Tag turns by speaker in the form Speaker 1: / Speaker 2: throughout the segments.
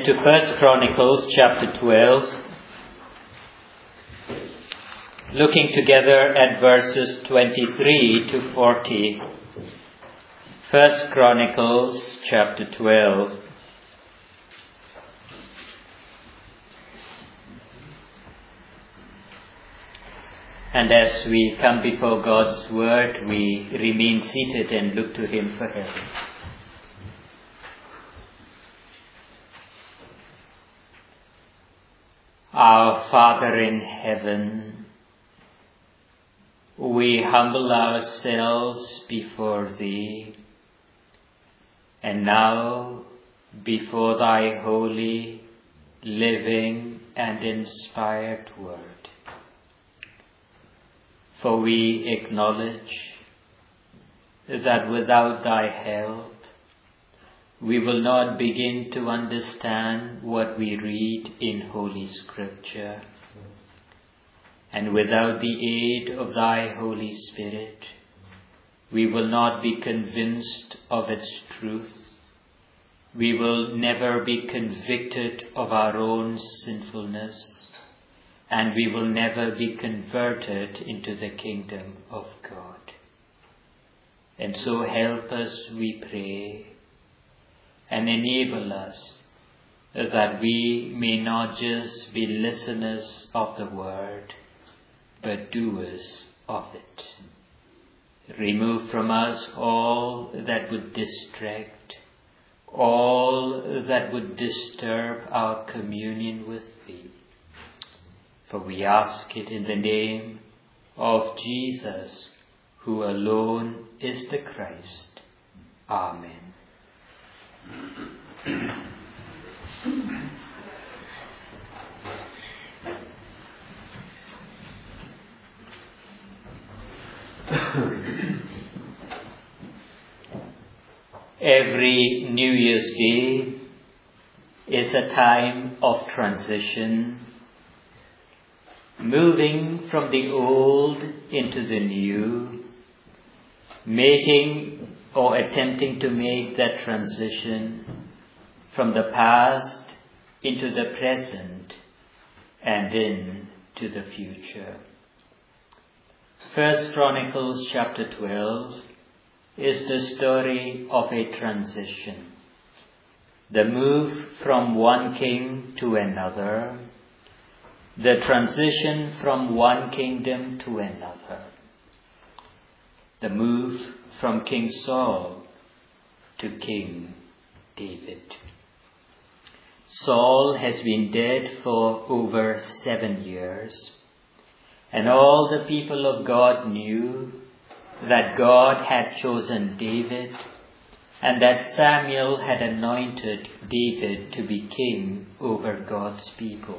Speaker 1: to 1 Chronicles chapter 12, looking together at verses 23 to 40. 1 Chronicles chapter 12. And as we come before God's word, we remain seated and look to Him for help. Our Father in heaven, we humble ourselves before Thee, and now before Thy holy, living and inspired word. For we acknowledge that without Thy help, we will not begin to understand what we read in Holy Scripture. And without the aid of Thy Holy Spirit, we will not be convinced of its truth. We will never be convicted of our own sinfulness, and we will never be converted into the kingdom of God. And so help us, we pray, and enable us that we may not just be listeners of the word, but doers of it. Remove from us all that would distract, all that would disturb our communion with Thee. For we ask it in the name of Jesus, who alone is the Christ. Amen. Every New Year's Day is a time of transition, moving from the old into the new, making or attempting to make that transition from the past into the present and into the future. 1 Chronicles chapter 12 is the story of a transition. The move from one king to another. The transition from one kingdom to another. The move from King Saul to King David. Saul has been dead for over 7 years, and all the people of God knew that God had chosen David and that Samuel had anointed David to be king over God's people.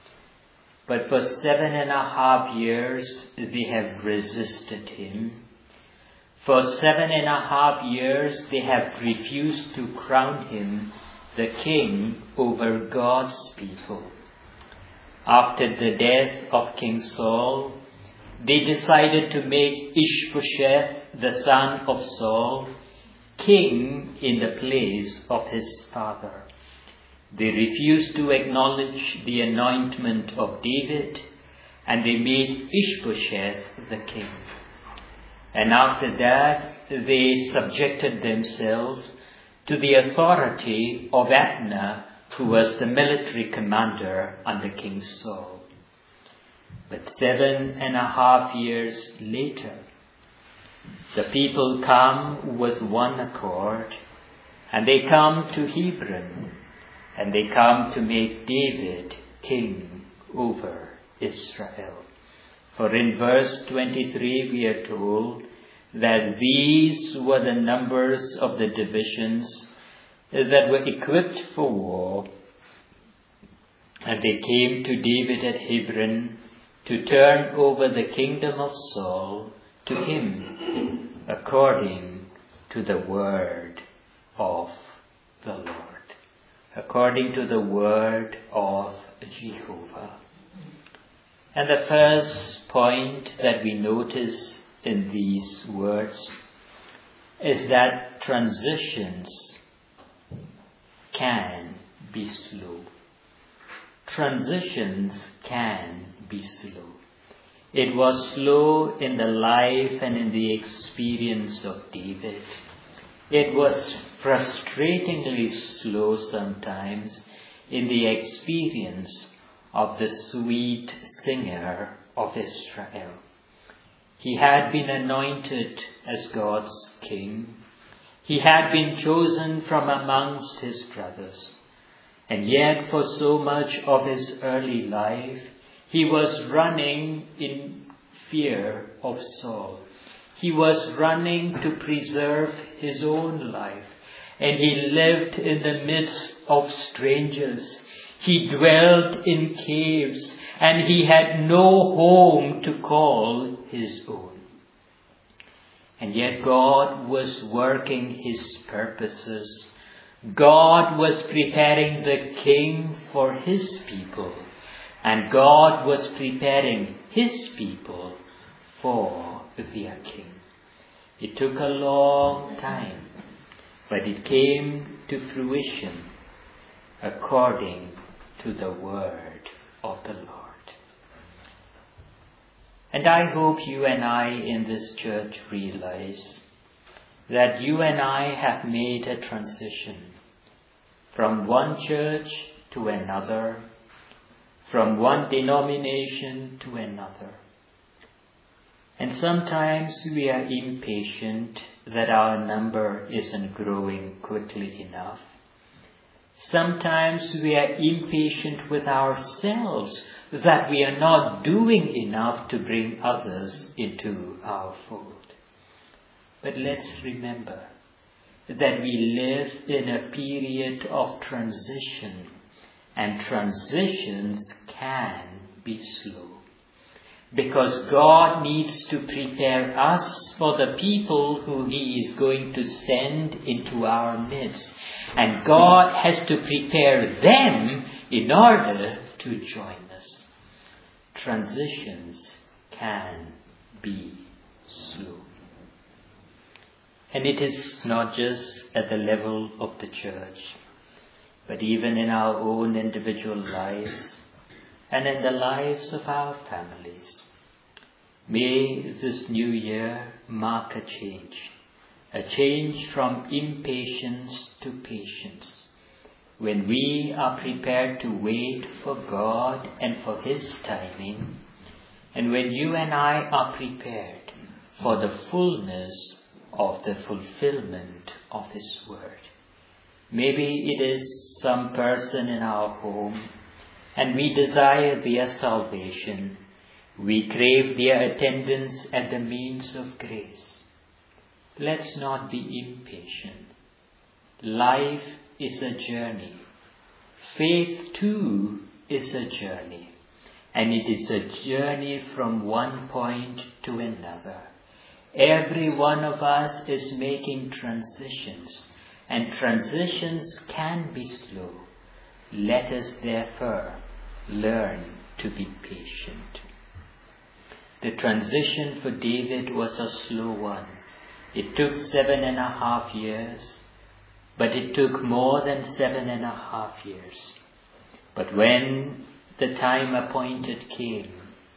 Speaker 1: But for 7.5 years, they have resisted him. For 7.5 years, they have refused to crown him the king over God's people. After the death of King Saul, they decided to make Ishbosheth, the son of Saul, king in the place of his father. They refused to acknowledge the anointment of David, and they made Ishbosheth the king. And after that, they subjected themselves to the authority of Abner, who was the military commander under King Saul. But 7.5 years later, the people come with one accord, and they come to Hebron, and they come to make David king over Israel. For in verse 23 we are told that these were the numbers of the divisions that were equipped for war, and they came to David at Hebron to turn over the kingdom of Saul to him, according to the word of the Lord, according to the word of Jehovah. And the first point that we notice in these words is that transitions can be slow. Transitions can be slow. It was slow in the life and in the experience of David. It was frustratingly slow sometimes in the experience of the sweet singer of Israel. He had been anointed as God's king. He had been chosen from amongst his brothers. And yet for so much of his early life, he was running in fear of Saul. He was running to preserve his own life. And he lived in the midst of strangers. He dwelt in caves, and he had no home to call his own. And yet God was working his purposes. God was preparing the king for his people, and God was preparing his people for their king. It took a long time, but it came to fruition according to the word of the Lord. And I hope you and I in this church realize that you and I have made a transition from one church to another, from one denomination to another. And sometimes we are impatient that our number isn't growing quickly enough. Sometimes we are impatient with ourselves that we are not doing enough to bring others into our fold. But let's remember that we live in a period of transition, and transitions can be slow. Because God needs to prepare us for the people who He is going to send into our midst. And God has to prepare them in order to join us. Transitions can be slow. And it is not just at the level of the church, but even in our own individual lives and in the lives of our families. May this new year mark a change from impatience to patience, when we are prepared to wait for God and for His timing, and when you and I are prepared for the fullness of the fulfillment of His word. Maybe it is some person in our home, and we desire their salvation. We crave their attendance at the means of grace. Let's not be impatient. Life is a journey. Faith too is a journey. And it is a journey from one point to another. Every one of us is making transitions, and transitions can be slow. Let us therefore learn to be patient. The transition for David was a slow one. It took 7.5 years, but it took more than 7.5 years. But when the time appointed came,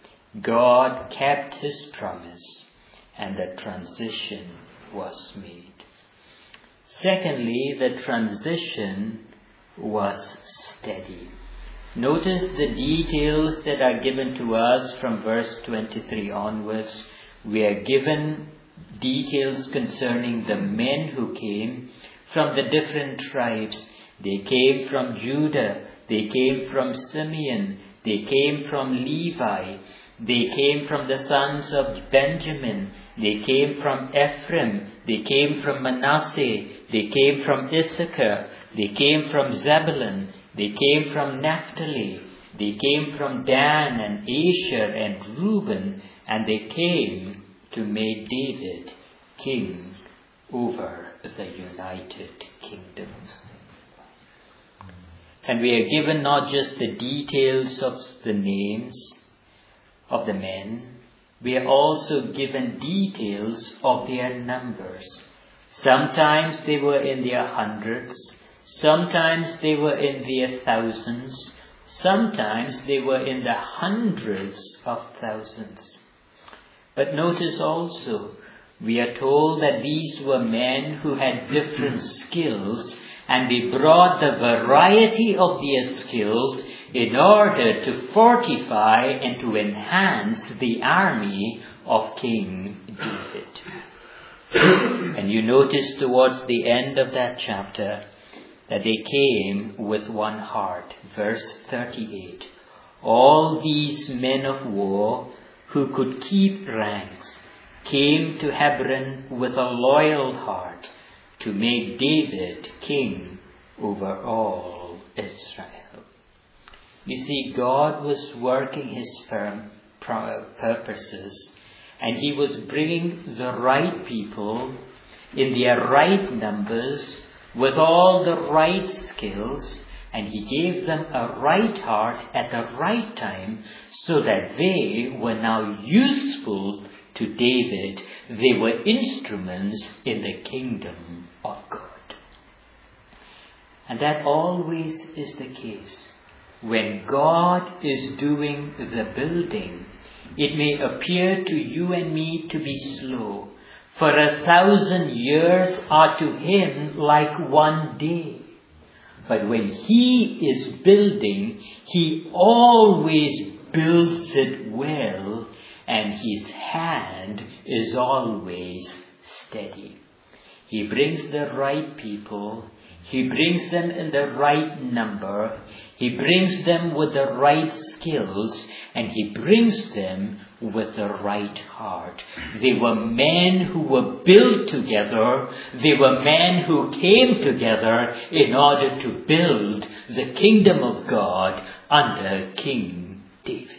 Speaker 1: God kept His promise, and the transition was made. Secondly, the transition was steady. Notice the details that are given to us from verse 23 onwards. We are given details concerning the men who came from the different tribes. They came from Judah, they came from Simeon, they came from Levi, they came from the sons of Benjamin, they came from Ephraim, they came from Manasseh, they came from Issachar, they came from Zebulun, they came from Naphtali, they came from Dan and Asher and Reuben, and they came to make David king over the united kingdom. And we are given not just the details of the names of the men, we are also given details of their numbers. Sometimes they were in their hundreds, Sometimes they were in their thousands. Sometimes they were in the hundreds of thousands. But notice also, we are told that these were men who had different skills, and they brought the variety of their skills in order to fortify and to enhance the army of King David. And you notice towards the end of that chapter that they came with one heart. Verse 38. All these men of war who could keep ranks came to Hebron with a loyal heart to make David king over all Israel. You see, God was working his firm purposes, and he was bringing the right people in their right numbers with all the right skills, and he gave them a right heart at the right time so that they were now useful to David. They were instruments in the kingdom of God. And that always is the case. When God is doing the building, it may appear to you and me to be slow, for 1,000 years are to him like one day. But when he is building, he always builds it well, and his hand is always steady. He brings the right people. He brings them in the right number. He brings them with the right skills, and he brings them with the right heart. They were men who were built together. They were men who came together in order to build the kingdom of God under King David.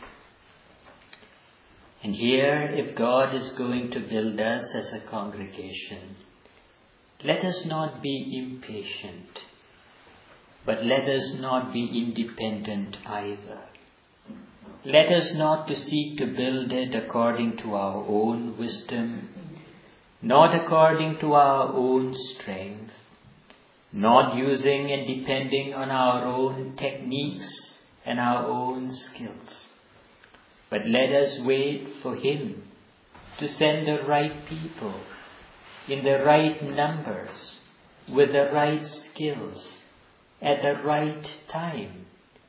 Speaker 1: And here, if God is going to build us as a congregation, let us not be impatient, but let us not be independent either. Let us not to seek to build it according to our own wisdom, not according to our own strength, not using and depending on our own techniques and our own skills. But let us wait for him to send the right people in the right numbers, with the right skills, at the right time,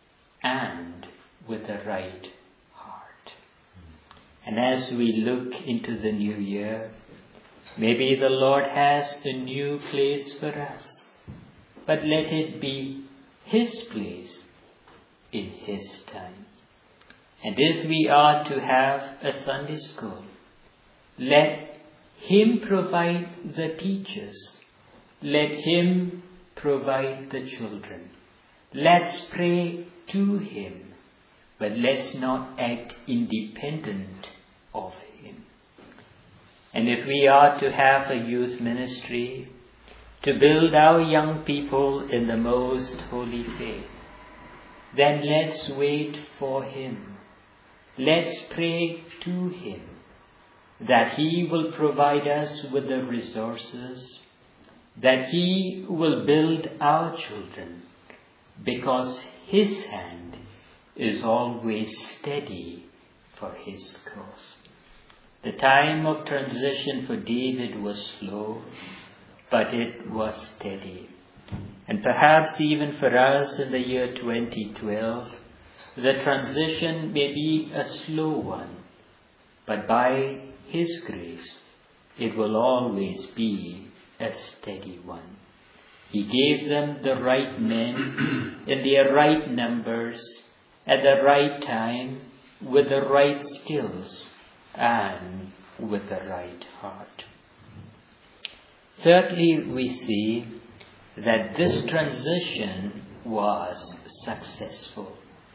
Speaker 1: and with the right heart. And as we look into the new year, maybe the Lord has a new place for us, but let it be his place in his time. And if we are to have a Sunday school, let him provide the teachers. Let him provide the children. Let's pray to him, but let's not act independent of him. And if we are to have a youth ministry, to build our young people in the most holy faith, then let's wait for him. Let's pray to him, that he will provide us with the resources, that he will build our children, because his hand is always steady for his cause. The time of transition for David was slow, but it was steady. And perhaps even for us in the year 2012, the transition may be a slow one, but by his grace, it will always be a steady one. He gave them the right men in their right numbers, at the right time, with the right skills, and with the right heart. Thirdly, we see that this transition was successful.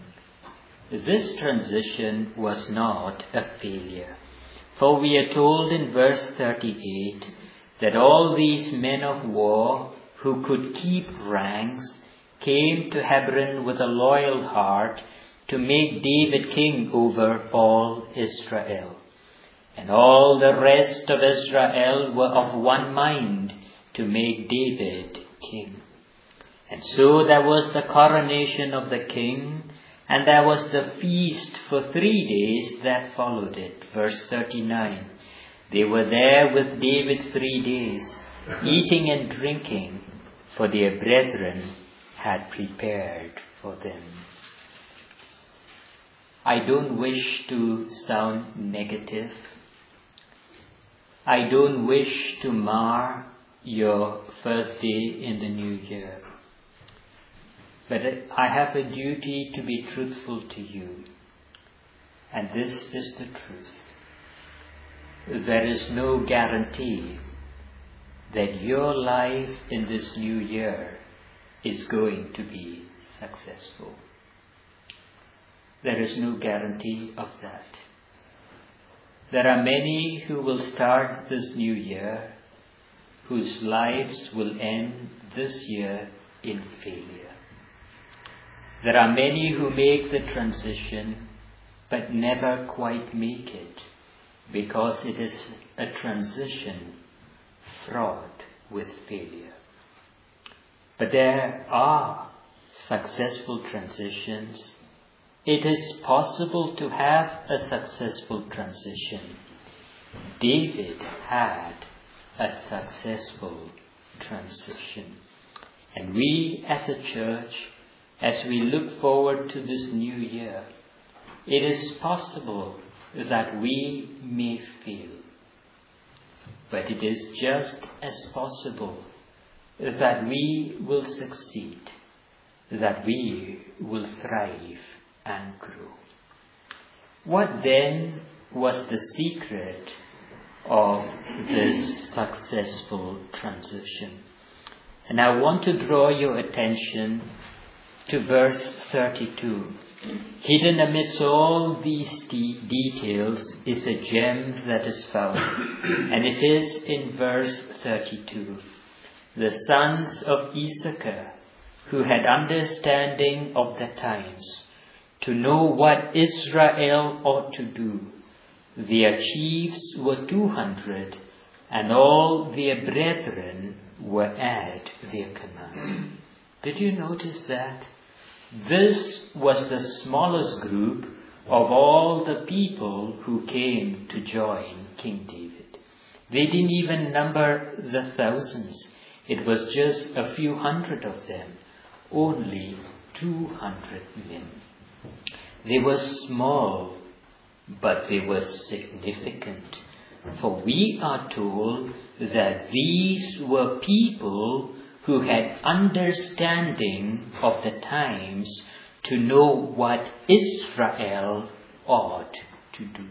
Speaker 1: This transition was not a failure. For we are told in verse 38 that all these men of war who could keep ranks came to Hebron with a loyal heart to make David king over all Israel. And all the rest of Israel were of one mind to make David king. And so there was the coronation of the king, and there was the feast for 3 days that followed it. Verse 39. They were there with David 3 days, eating and drinking, for their brethren had prepared for them. I don't wish to sound negative. I don't wish to mar your first day in the new year. But I have a duty to be truthful to you. And this is the truth. There is no guarantee that your life in this new year is going to be successful. There is no guarantee of that. There are many who will start this new year whose lives will end this year in failure. There are many who make the transition but never quite make it because it is a transition fraught with failure. But there are successful transitions. It is possible to have a successful transition. David had a successful transition. And we as a church, as we look forward to this new year, it is possible that we may fail. But it is just as possible that we will succeed, that we will thrive and grow. What then was the secret of this successful transition? And I want to draw your attention to verse 32. Hidden amidst all these details is a gem that is found, and it is in verse 32. The sons of Issachar, who had understanding of the times, to know what Israel ought to do, their chiefs were 200, and all their brethren were at their command. Did you notice that? This was the smallest group of all the people who came to join King David. They didn't even number the thousands. It was just a few hundred of them. Only 200 men. They were small, but they were significant. For we are told that these were people who had understanding of the times to know what Israel ought to do.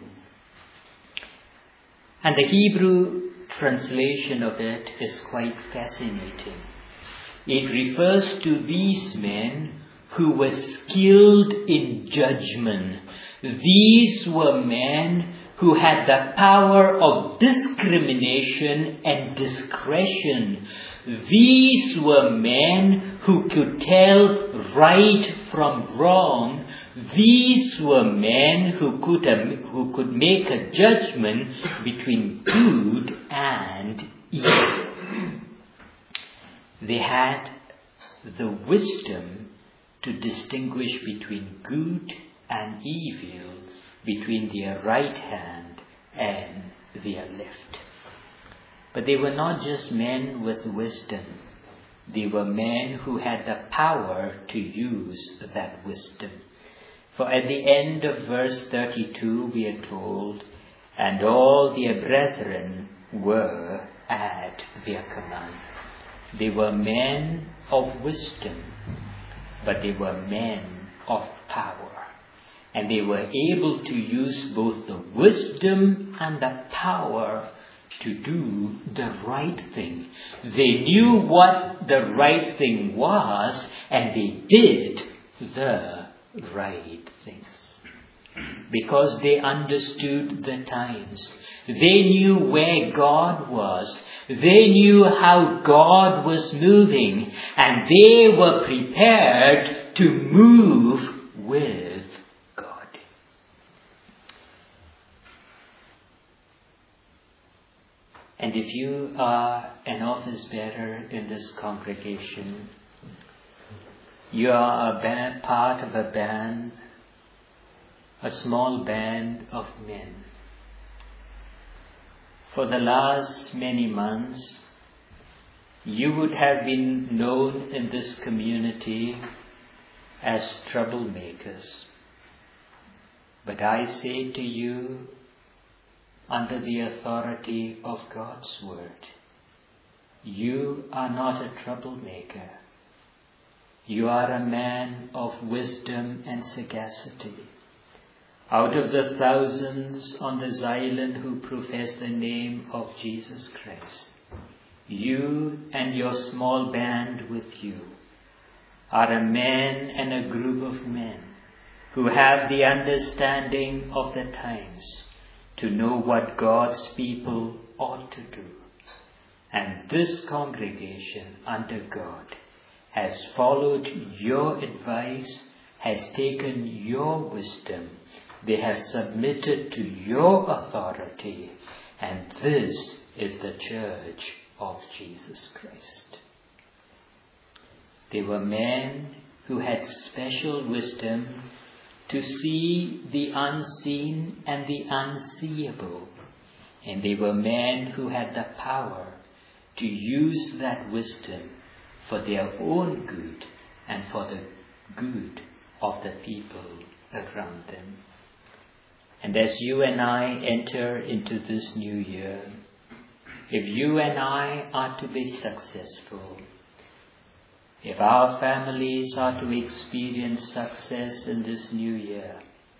Speaker 1: And the Hebrew translation of it is quite fascinating. It refers to these men who were skilled in judgment. These were men who had the power of discrimination and discretion. These were men who could tell right from wrong. These were men who could make a judgment between good and evil. They had the wisdom to distinguish between good and evil, between their right hand and their left. But they were not just men with wisdom. They were men who had the power to use that wisdom. For at the end of verse 32 we are told, and all their brethren were at their command. They were men of wisdom, but they were men of power. And they were able to use both the wisdom and the power to do the right thing. They knew what the right thing was, and they did the right things. Because they understood the times. They knew where God was. They knew how God was moving. And they were prepared to move with God. And if you are an office bearer in this congregation, You are part of a band, a small band of men. For the last many months, you would have been known in this community as troublemakers. But I say to you, under the authority of God's word, you are not a troublemaker. You are a man of wisdom and sagacity. Out of the thousands on this island who profess the name of Jesus Christ, you and your small band with you are a man and a group of men who have the understanding of the times to know what God's people ought to do. And this congregation under God has followed your advice, has taken your wisdom, they have submitted to your authority, and this is the church of Jesus Christ. They were men who had special wisdom to see the unseen and the unseeable, and they were men who had the power to use that wisdom for their own good and for the good of the people around them. And as you and I enter into this new year, if you and I are to be successful, if our families are to experience success in this new year,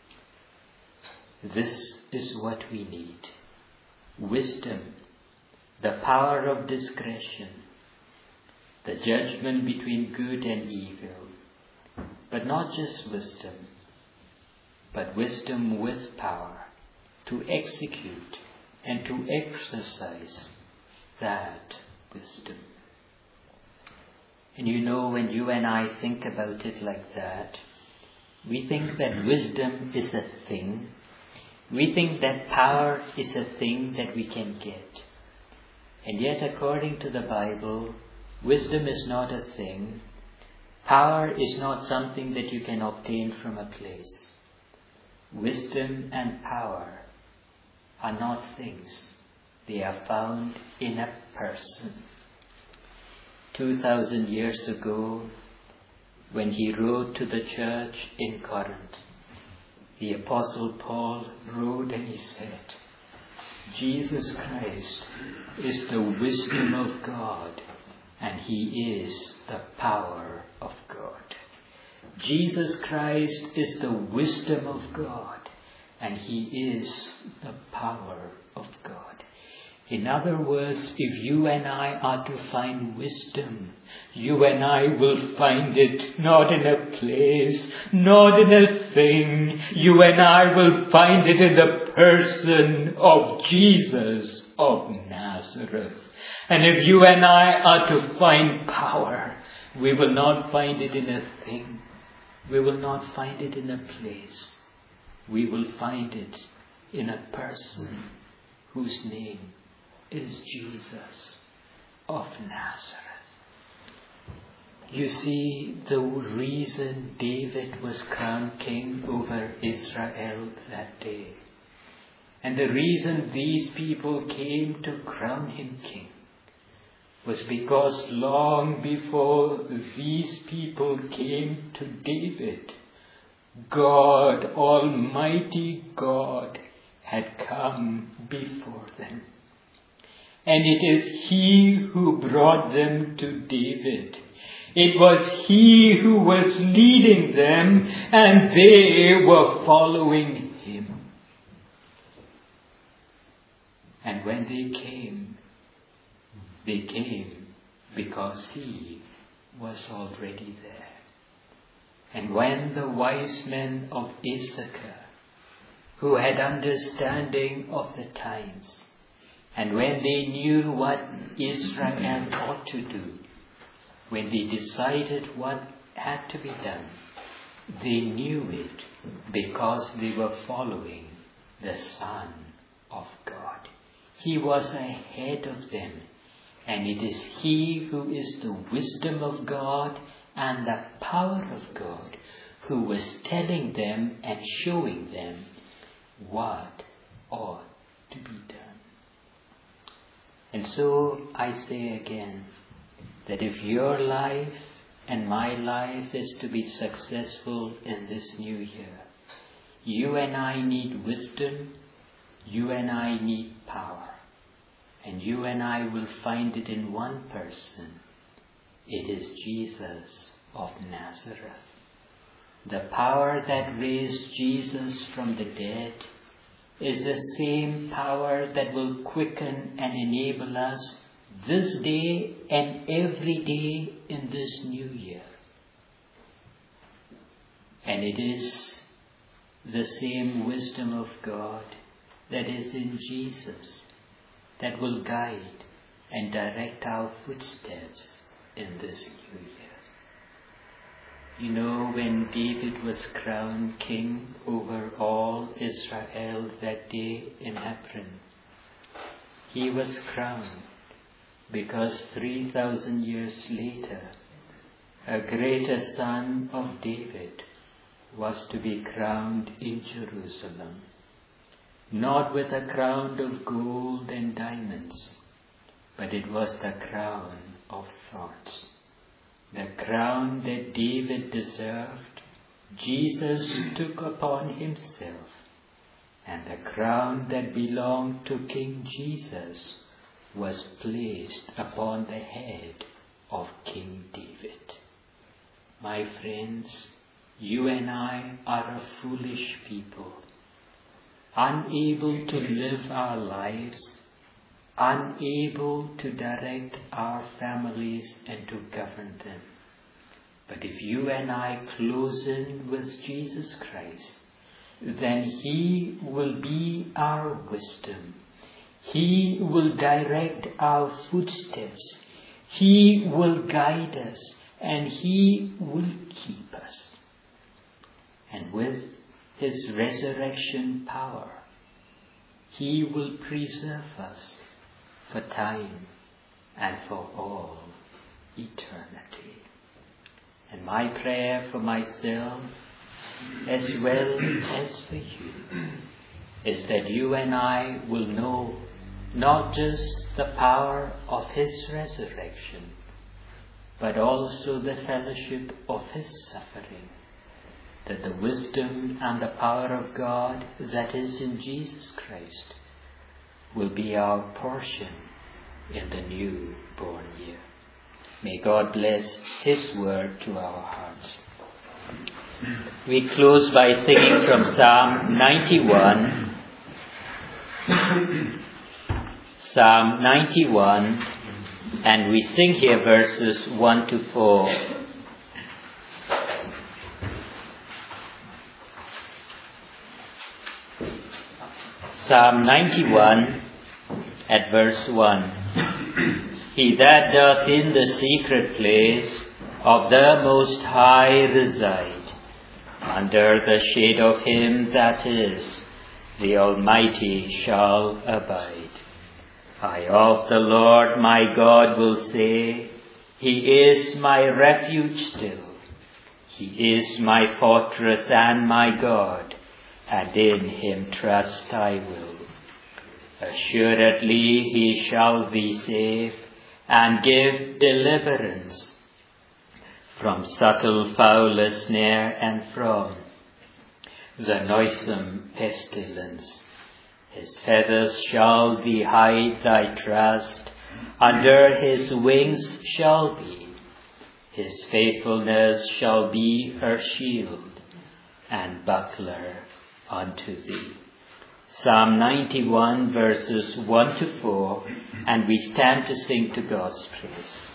Speaker 1: this is what we need. Wisdom, the power of discretion, the judgment between good and evil, but not just wisdom, but wisdom with power to execute and to exercise that wisdom. And you know, when you and I think about it like that, we think that wisdom is a thing. We think that power is a thing that we can get. And yet, according to the Bible, wisdom is not a thing. Power is not something that you can obtain from a place. Wisdom and power are not things. They are found in a person. 2,000 years ago, when he wrote to the church in Corinth, the Apostle Paul wrote and he said, Jesus Christ is the wisdom of God, and he is the power of God. Jesus Christ is the wisdom of God, and he is the power of God. In other words, if you and I are to find wisdom, you and I will find it not in a place, not in a thing. You and I will find it in the person of Jesus of Nazareth. And if you and I are to find power, we will not find it in a thing. We will not find it in a place. We will find it in a person whose name is Jesus of Nazareth. You see, the reason David was crowned king over Israel that day, and the reason these people came to crown him king, was because long before these people came to David, God, Almighty God, had come before them. And it is he who brought them to David. It was he who was leading them, and they were following him. And when they came because he was already there. And when the wise men of Issachar, who had understanding of the times, and when they knew what Israel ought to do, when they decided what had to be done, they knew it because they were following the Son of God. He was ahead of them, and it is he who is the wisdom of God and the power of God, who was telling them and showing them what ought to be done. And so I say again, that if your life and my life is to be successful in this new year, you and I need wisdom, you and I need power, and you and I will find it in one person. It is Jesus of Nazareth. The power that raised Jesus from the dead is the same power that will quicken and enable us this day and every day in this new year. And it is the same wisdom of God that is in Jesus that will guide and direct our footsteps in this new year. You know, when David was crowned king over all Israel that day in Hebron, he was crowned because 3,000 years later, a greater son of David was to be crowned in Jerusalem, not with a crown of gold and diamonds, but it was the crown of thorns. The crown that David deserved, Jesus took upon himself, and the crown that belonged to King Jesus was placed upon the head of King David. My friends, you and I are a foolish people, unable to live our lives, unable to direct our families and to govern them. But if you and I close in with Jesus Christ, then He will be our wisdom. He will direct our footsteps. He will guide us, and He will keep us. And with His resurrection power, He will preserve us for time and for all eternity. And my prayer for myself, as well as for you, is that you and I will know not just the power of His resurrection, but also the fellowship of His suffering, that the wisdom and the power of God that is in Jesus Christ will be our portion in the new born year. May God bless His word to our hearts. We close by singing from Psalm 91. Psalm 91, and we sing here verses 1 to 4. Psalm 91 at verse 1. He that doth in the secret place of the Most High reside, under the shade of Him that is, the Almighty shall abide. I of the Lord my God will say, He is my refuge still. He is my fortress and my God, and in Him trust I will. Assuredly He shall be safe, and give deliverance from subtle fowler's snare and from the noisome pestilence. His feathers shall thee hide thy trust, under His wings shall be. His faithfulness shall be her shield and buckler unto thee. Psalm 91 verses 1 to 4, and we stand to sing to God's praise.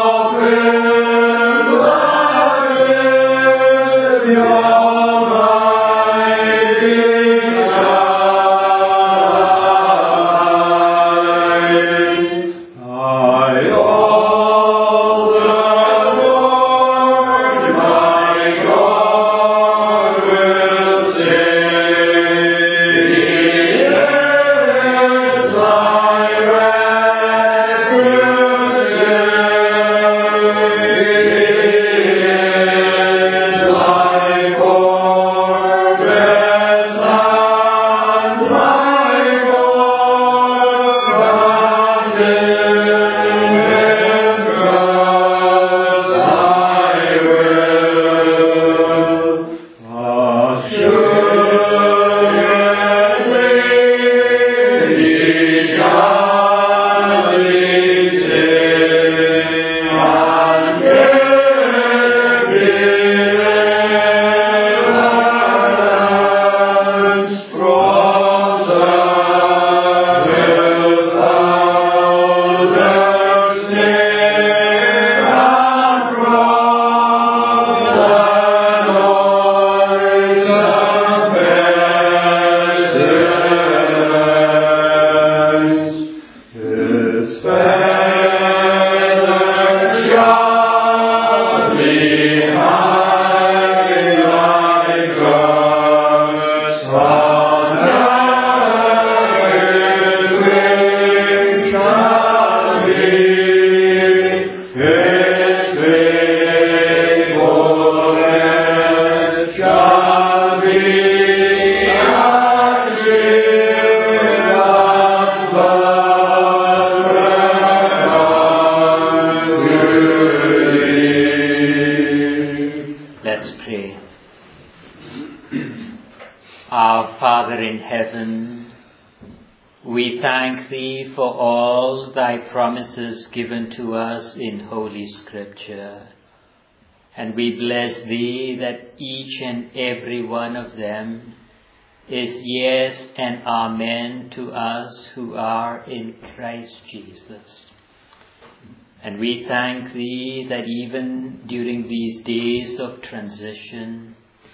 Speaker 2: Your
Speaker 1: heaven, we thank Thee for all Thy promises given to us in Holy Scripture. And we bless Thee that each and every one of them is yes and amen to us who are in Christ Jesus. And we thank Thee that even during these days of transition,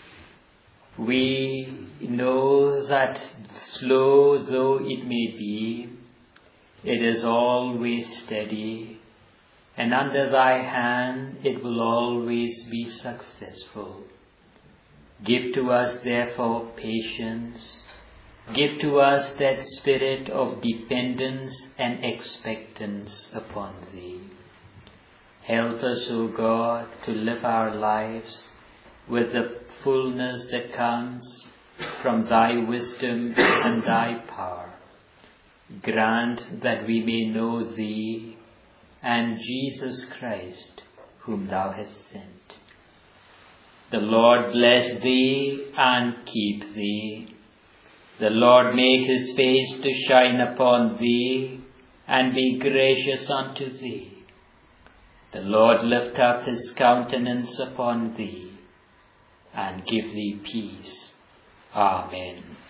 Speaker 1: we know that slow though it may be, it is always steady, and under Thy hand it will always be successful. Give to us therefore patience. Give to us that spirit of dependence and expectance upon Thee. Help us, O God, to live our lives with the fullness that comes from Thy wisdom and Thy power. Grant that we may know Thee and Jesus Christ, whom Thou hast sent. The Lord bless Thee and keep Thee. The Lord make His face to shine upon Thee and be gracious unto Thee. The Lord lift up His countenance upon Thee and give Thee peace. Amen.